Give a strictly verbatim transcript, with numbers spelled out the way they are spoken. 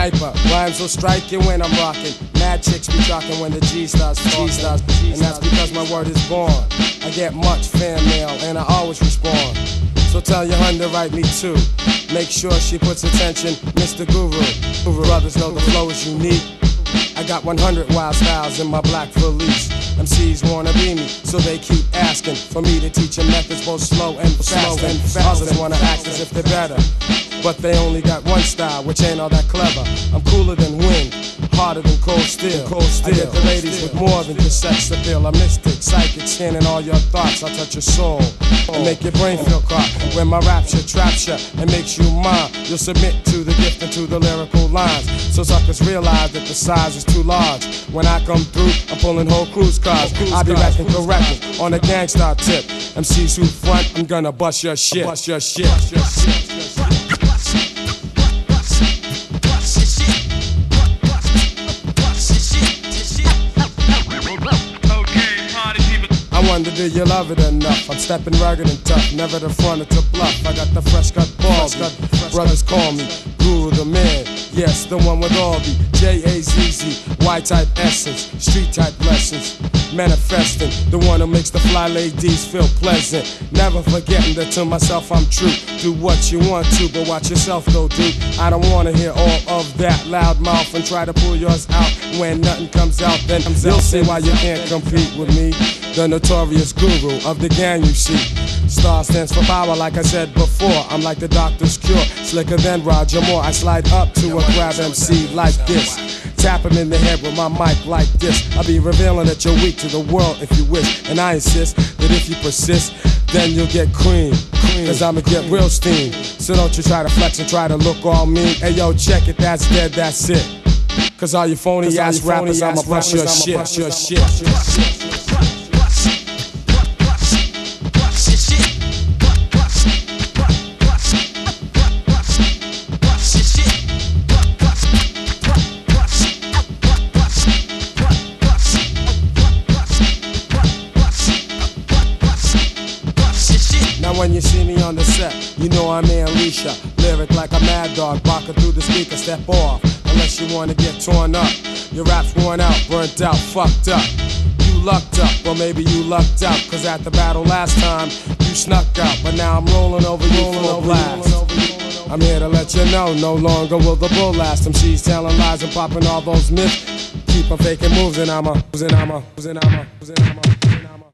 sniper. Rhymes will strike you when I'm rocking. Mad chicks be talking when the G starts talking. And that's because my word is born. I get much fan mail and I always respond. So tell your hun to write me too. Make sure she puts attention, Mister Guru. Guru brothers know the flow is unique. I got one hundred wild styles in my black valise. M Cs wanna be me, so they keep asking for me to teach them methods both slow and fast. And fast. Others wanna act as if they're better, but they only got one style, which ain't all that clever. I'm cooler than wind, harder than cold steel. Cold steel. I get the ladies with more than just sex appeal. I'm mystic, psychic, scanning all your thoughts. I touch your soul and make your brain feel caught. When my rapture traps you and makes you mine, you'll submit to the gift and to the lyrical lines. So suckers realize that the size is too large. When I come through, I'm pulling whole cruise cars. I be rapping correcting on a gangsta tip. M Cs who front, I'm gonna bust your shit. Bust your shit. Bust your shit. I wonder, do you love it enough? I'm stepping rugged and tough, never the front or to bluff. I got the fresh cut balls, got brothers call me Guru the man. Yes, the one with all the J A Z Z, Y-type essence, street-type lessons. Manifesting, the one who makes the fly ladies feel pleasant. Never forgetting that to myself I'm true. Do what you want to, but watch yourself though, dude. I don't wanna hear all of that loud mouth and try to pull yours out. When nothing comes out, then you'll see why you can't compete with me. The notorious guru of the gang, you see. STAR stands for power, like I said before. I'm like the doctor's cure, slicker than Roger Moore. I slide up to a crab M C like this. Tap him in the head with my mic like this. I'll be revealing that you're weak to the world if you wish. And I insist that if you persist, then you'll get cream. Cause I'ma get real steam. So don't you try to flex and try to look all mean. Hey yo, check it, that's dead, that's it. Cause all you phony ass rappers, I'ma bust your shit. Bust your shit. Now when you see me on the set, you know I'm Alicia. Lyric like a mad dog, barking through the speaker, step off. Unless you wanna get torn up. Your rap's worn out, burnt out, fucked up. You lucked up, or maybe you lucked out. Cause at the battle last time, you snuck out. But now I'm rolling over you full blast. I'm here to let you know, no longer will the bull last. M Cs telling lies and popping all those myths. Keep on faking moves and I'm a, and I'm a, and I'm a, and I'm a.